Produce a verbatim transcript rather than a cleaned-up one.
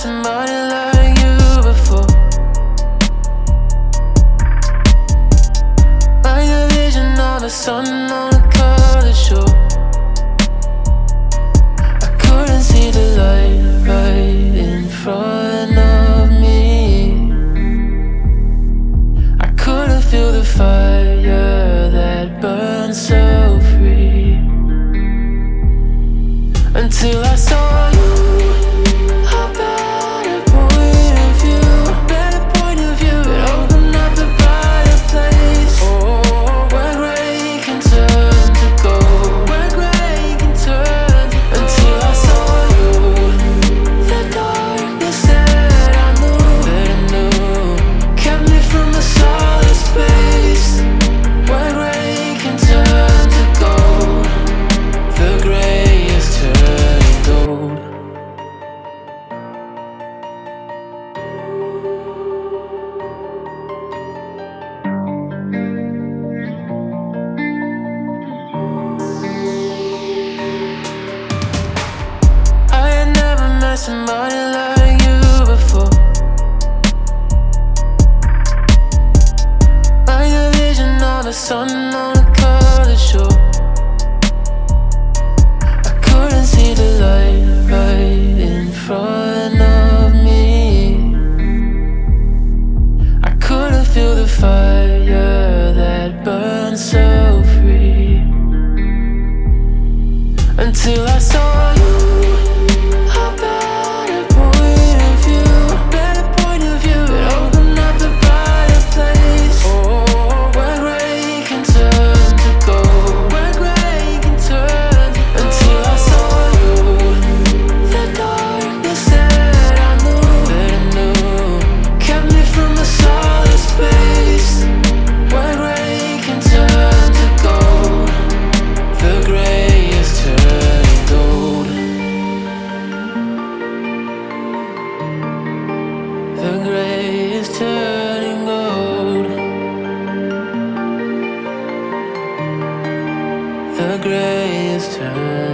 somebody like you before. Like a vision of the sun on a colored shore. I couldn't see the light right in front of me. I couldn't feel the fire that burns so free until I saw you. Somebody like you before. Like a vision of the sun on a colored shore. I couldn't see the light right in front of me. I couldn't feel the fire that burns so free until I saw you. The gray is turning gold. The gray is turning